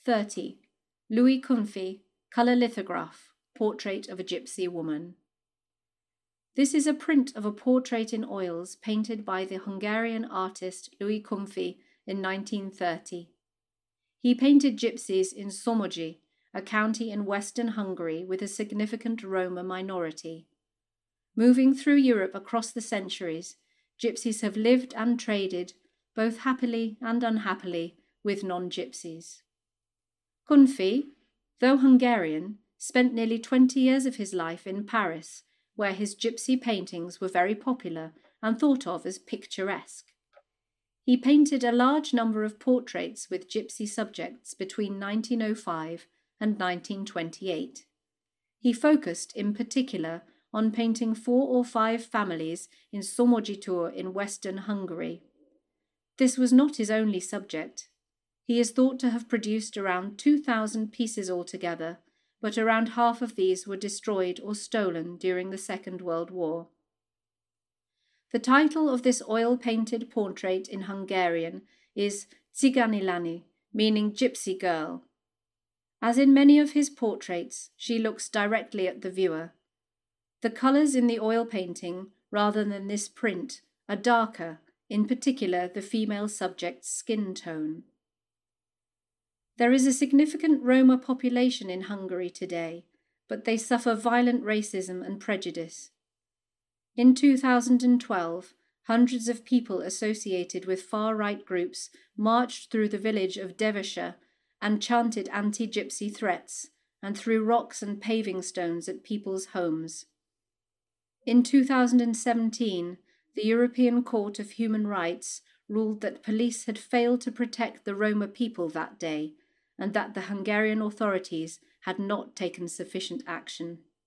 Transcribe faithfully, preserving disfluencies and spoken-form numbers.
thirty. Louis Kunfi, Colour Lithograph, Portrait of a Gypsy Woman. This is a print of a portrait in oils painted by the Hungarian artist Louis Kunfi in nineteen thirty. He painted gypsies in Somogy, a county in western Hungary with a significant Roma minority. Moving through Europe across the centuries, gypsies have lived and traded, both happily and unhappily, with non-gypsies. Kunfi, though Hungarian, spent nearly twenty years of his life in Paris, where his gypsy paintings were very popular and thought of as picturesque. He painted a large number of portraits with gypsy subjects between nineteen oh five and nineteen twenty-eight. He focused in particular on painting four or five families in Somogytúr in western Hungary. This was not his only subject. He is thought to have produced around two thousand pieces altogether, but around half of these were destroyed or stolen during the Second World War. The title of this oil-painted portrait in Hungarian is Cigani Lani, meaning gypsy girl. As in many of his portraits, she looks directly at the viewer. The colours in the oil painting, rather than this print, are darker, in particular the female subject's skin tone. There is a significant Roma population in Hungary today, but they suffer violent racism and prejudice. In two thousand twelve, hundreds of people associated with far-right groups marched through the village of Devesha and chanted anti-gypsy threats, and threw rocks and paving stones at people's homes. In two thousand seventeen, the European Court of Human Rights ruled that police had failed to protect the Roma people that day, and that the Hungarian authorities had not taken sufficient action.